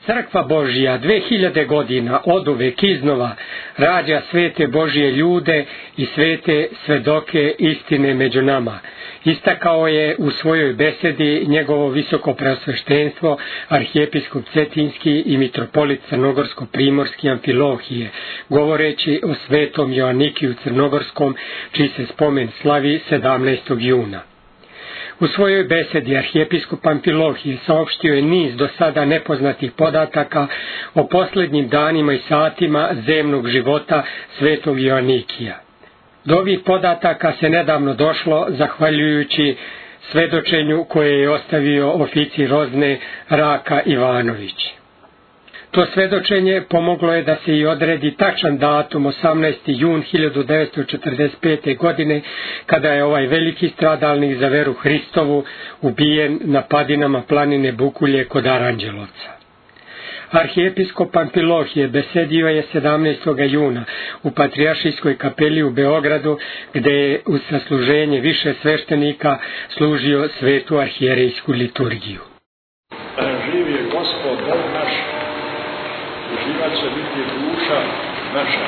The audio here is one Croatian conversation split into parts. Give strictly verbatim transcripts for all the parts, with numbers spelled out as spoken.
Crkva Božja dve hiljade godina oduvek iznova rađa svete Božje ljude i svete svedoke istine među nama. Istakao je u svojoj besedi njegovo visoko preosveštenstvo arhijepiskop Cetinski i mitropolit Crnogorsko-primorski Amfilohije, govoreći o svetom Joanikiju Crnogorskom, čiji se spomen slavi sedamnaestog juna. U svojoj besedi arhijepiskop Amfilohije saopštio je niz do sada nepoznatih podataka o posljednjim danima i satima zemnog života svetog Joanikija. Do ovih podataka se nedavno došlo zahvaljujući svedočenju koje je ostavio oficir Rozne Raka Ivanović. To svedočenje pomoglo je da se i odredi tačan datum osamnaesti jun hiljadu devetsto četrdeset pete. godine, kada je ovaj veliki stradalnik za veru Hristovu ubijen na padinama planine Bukulje kod Aranđelovca. Arhijepiskop Amfilohije besedio je sedamnaestog juna u Patrijaršijskoj kapeli u Beogradu, gde je uz sasluženje više sveštenika služio svetu arhijerejsku liturgiju. Živ je Gospod, Bog naš, uživat će biti duša naša.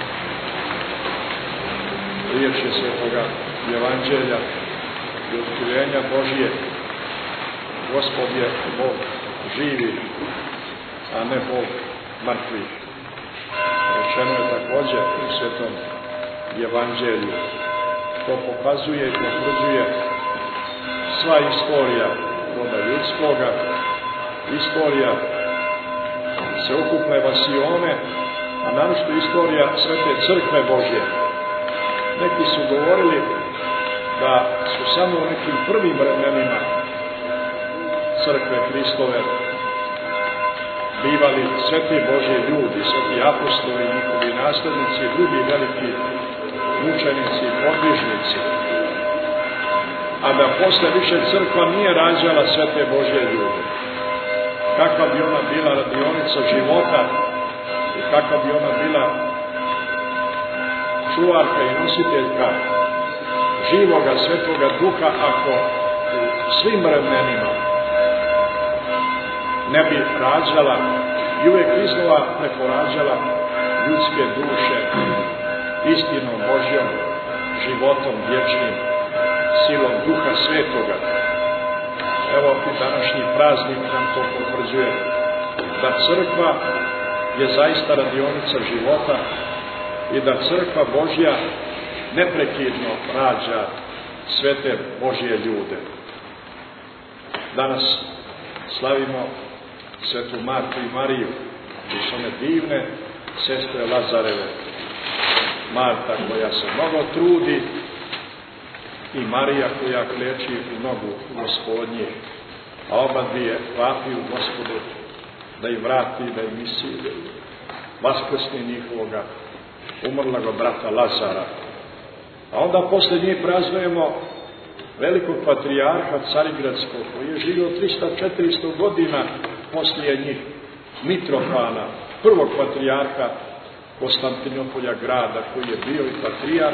Riječi svetoga Evanđelja i otkrivenja Božije. Gospod je Bog živi, a ne Bog mrtvih. Rečeno je također u svetom Evanđelju. To pokazuje i potvrđuje sva istorija roda ljudskoga, istorija sveukupne vasione, a naročito istorija Svete Crkve Božje. Neki su govorili da su samo u nekim prvim vremenima Crkve Hristove bivali sveti Božji ljudi, sveti apostoli, njihovi naslednici i drugi veliki mučenici i podvižnici. A da posle više crkva nije rađala svete Božje ljude. Kakva bi ona bila radionica života i kakva bi ona bila čuvarka i nositeljka živoga svetoga duha, ako u svim vremenima ne bi rađala i uvijek iznova preporađala ljudske duše istinom Božjom, životom vječnim, silom duha svetoga. Evo i današnji praznik nam to potvrđuje, da crkva je zaista radionica života i da crkva Božja neprekidno rađa svete Božje ljude. Danas slavimo svetu Martu i Mariju, koji su one divne sestre Lazareve. Marta koja se mnogo trudi i Marija koja kleči u nogu Gospodnje, a oba dvije vapiju Gospodu da im vrati, da im isili, vaskrsni njihovoga umrloga brata Lazara. A onda posle njih praznujemo velikog patrijarha Carigradskog, koji je živio trista četiristo godina poslije njih, Mitrofana, prvog patrijarha Konstantinopolja grada, koji je bio i patrijarh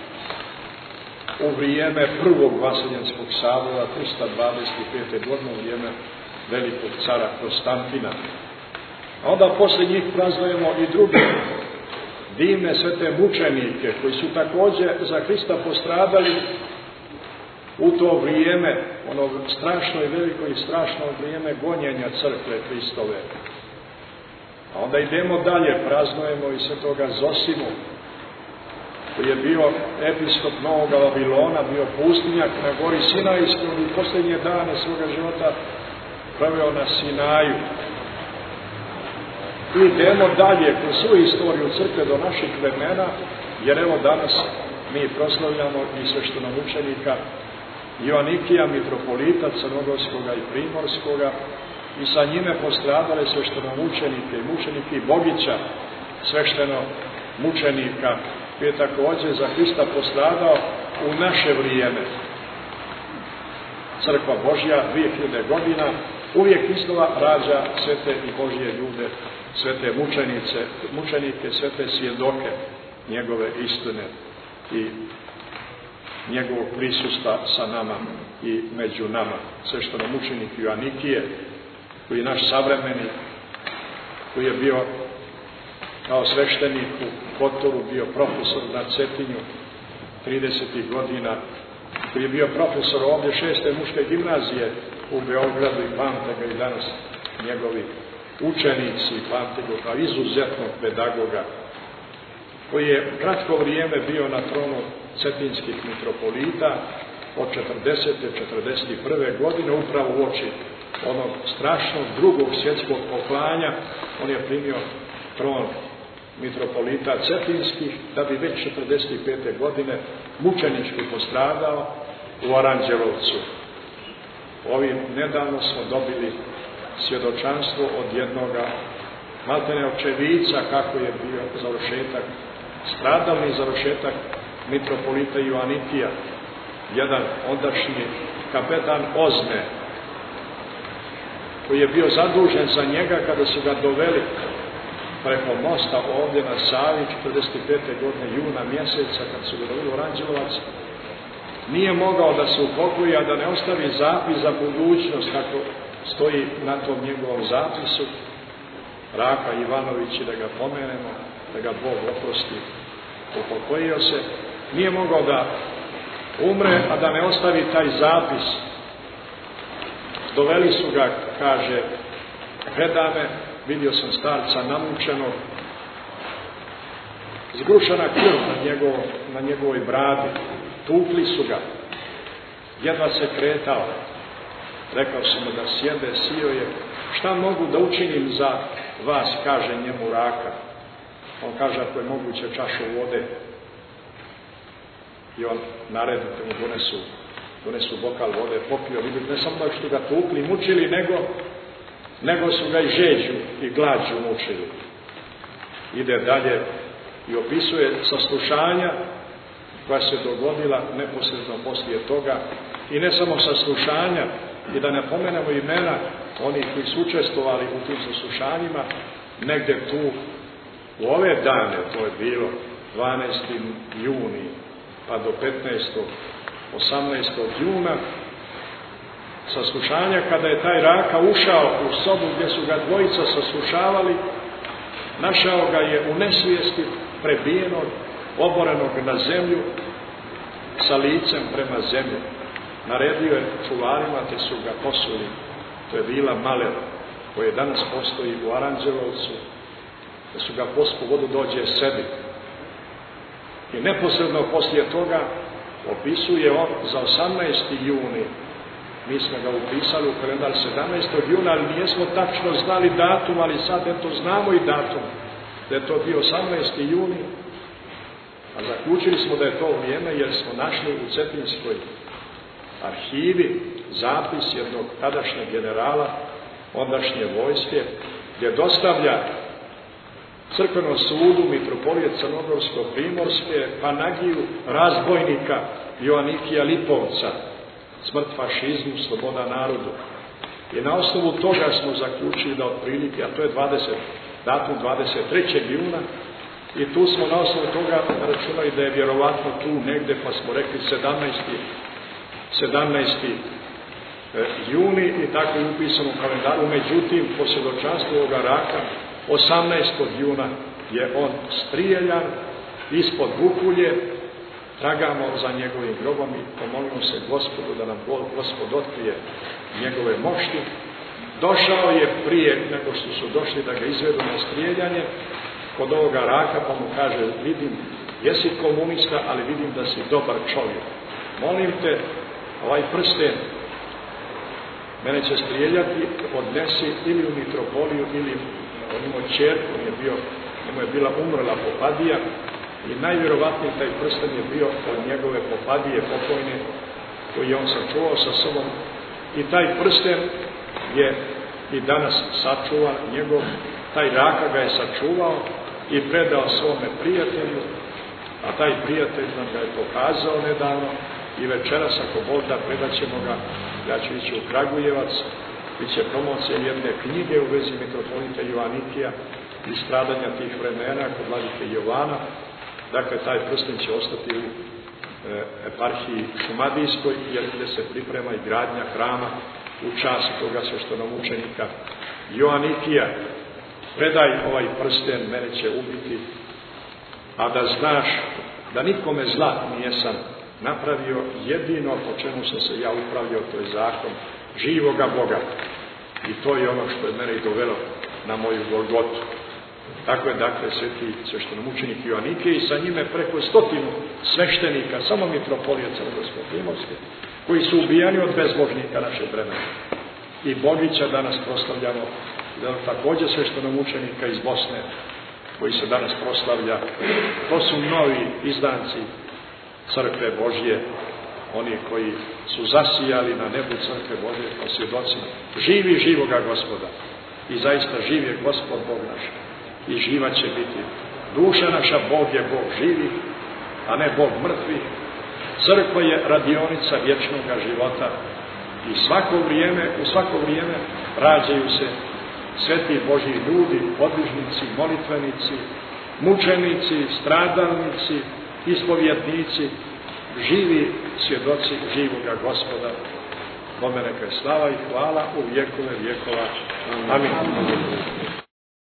u vrijeme prvog Vaseljenskog sabora trista dvadeset pete. godine, u vrijeme velikog cara Konstantina. A onda posle njih praznujemo i druge divne svete mučenike, koji su također za Hrista postradali u to vrijeme, ono strašno i veliko i strašno vrijeme gonjenja crkve Hristove. A onda idemo dalje, praznujemo i svetoga Zosimu, koji je bio episkop Novog Vavilona, bio pustinjak na gori Sinajskoj i posljednje dane svoga života proveo na Sinaju. I idemo dalje kroz svu istoriju crkve do naših vremena, jer evo danas mi proslavljamo i sveštenomučenika Joanikija, mitropolita Crnogorskoga i Primorskoga, i sa njime postradale sveštenomučenike i mučenike Bogića, sveštenomučenika, koji je također za Hrista postradao u naše vrijeme. Crkva Božja dvije hiljade godina uvijek iznova rađa svete i Božje ljude, svete mučenice, mučenike, svete svjedoke njegove istine i njegovog prisustva sa nama i među nama. Sveštenomučenik Joanikije, koji je naš savremenik, koji je bio kao sveštenik u Kotoru, bio profesor na Cetinju tridesetih godina, koji je bio profesor ovdje šeste muške gimnazije u Beogradu i pamte ga i danas njegovi učenici, pamte ga kao izuzetnog pedagoga, koji je kratko vrijeme bio na tronu cetinskih mitropolita od četrdesete do četrdeset prve godine, upravo u oči onog strašnog drugog svjetskog poklanja. On je primio tron mitropolita cetinskih, da bi već četrdeset pete godine mučenički postradao u Aranđelovcu. Ovim nedavno smo dobili svjedočanstvo od jednoga maltene očevica kako je bio završetak, stradalni završetak mitropolita Joanitija, jedan ondašnji kapetan Ozme, koji je bio zadužen za njega kada su ga doveli preko mosta ovdje na Savi četrdeset pete godine juna mjeseca, kad su ga doveli u Aranđelovac. Nije mogao da se upokoji, a da ne ostavi zapis za budućnost, kako stoji na tom njegovom zapisu, Raka Ivanović, da ga pomenemo, da ga Bog oprosti. Upokojio se, nije mogao da umre, a da ne ostavi taj zapis. Doveli su ga, kaže, predame, vidio sam starca namučenog, zgrušena krv na, njegov, na njegovoj bradi, tukli su ga, jedva se kretao. Rekao sam mu da sjede, sio je, šta mogu da učinim za vas, kaže njemu Raka. On kaže, ako je moguće, čašu vode. I on naredite mu donesu, donesu bokal vode, popio, vidite, ne samo da što ga tukli, mučili, nego, nego su ga i žeđu i glađu mučili. Ide dalje i opisuje saslušanja koja se dogodila neposredno poslije toga, i ne samo saslušanja, i da ne pomenemo imena onih koji su učestvovali u tim saslušanjima, negdje tu u ove dane, to je bilo dvanaestog juna pa do petnaestog osamnaestog juna, saslušanja kada je taj Raka ušao u sobu gdje su ga dvojica saslušavali, našao ga je u nesvijesti, prebijenog, oborenog na zemlju, sa licem prema zemlji. Naredio je čuvarima, te su ga posuli. To je bila Maler, koja danas postoji u Aranđelovcu, da su ga pospu vodu dođe sebi. I neposredno poslije toga opisuje on za osamnaesti juni. Mi smo ga upisali u kalendar sedamnaestog juna, ali nijesmo tačno znali datum, ali sad eto znamo i datum, da je to bio osamnaesti juni, a zaključili smo da je to vrijeme jer smo našli u Cetinskoj arhivi zapis jednog tadašnjeg generala ondašnje vojske, gdje dostavlja crkvenom sudu mitropolije Crnogorsko-Primorske panagiju razbojnika Joanikija Lipovca, smrt fašizmu, sloboda narodu. I na osnovu toga smo zaključili da otprilike, a to je dvadeset, datum dvadeset trećeg juna, i tu smo na osnovu toga računali da je vjerovatno tu negde, pa smo rekli sedamnaesti juni, i tako je upisano u kalendaru. Međutim, po svjedočanstvu ovoga Raka, osamnaestog juna je on strijeljan ispod Bukulje. Tragamo za njegovim grobom i pomolimo se Gospodu da nam Gospod otkrije njegove mošti. Došao je prije nego što su došli da ga izvedu na strijeljanje kod ovoga Raka, pa mu kaže, vidim, jesi komunista, ali vidim da si dobar čovjek. Molim te, ovaj prsten, mene će strijeljati, odnesi ili u mitropoliju, ili on imao čerku, on je bio, njemu je bila umrla popadija, i najvjerovatniji taj prsten je bio od njegove popadije pokojne, koji je on sačuvao sa sobom, i taj prsten je i danas sačuvan njegov. Taj Raka ga je sačuvao i predao svome prijatelju, a taj prijatelj nam ga je pokazao nedavno, i večeras, ako Bog da, predat ćemo ga. Ja ću ići u Kragujevac, bit će promocija jedne knjige u vezi mitropolita Joanitija i stradanja tih vremena kod vladike Jovana. Dakle, taj prsten će ostati u e, eparhiji Šumadijskoj, jer gdje se priprema i gradnja hrama u čast toga sveštenomučenika Joanitija. predaj ovaj prsten, mene će ubiti, a da znaš da nikome zla nijesam napravio, jedino po čemu sam se ja upravljao, to je zakon živoga Boga. I to je ono što je mene i dovelo na moju Golgotu. Tako je, dakle, sveti sveštenomučenik Joanike i sa njime preko stotinu sveštenika, samo mitropolije Crnogorsko-primorske, koji su ubijani od bezbožnika naše vremena. I Bogića danas proslavljamo, da također sveštenomučenika iz Bosne, koji se danas proslavlja. To su novi izdanci Crkve Božje, oni koji su zasijali na nebu Crkve Božje kao svjedoci živi živoga Gospoda. I zaista živ je Gospod Bog naš. I živa će biti. Duša naša, Bog je Bog živi, a ne Bog mrtvi. Crkva je radionica vječnoga života. I svako vrijeme, u svako vrijeme rađaju se sveti Božji ljudi, podvižnici, molitvenici, mučenici, stradalnici, ispovjednici, živi svjedoci živoga Gospoda. Bome neka je slava i hvala u vjekove vjekova. Amin.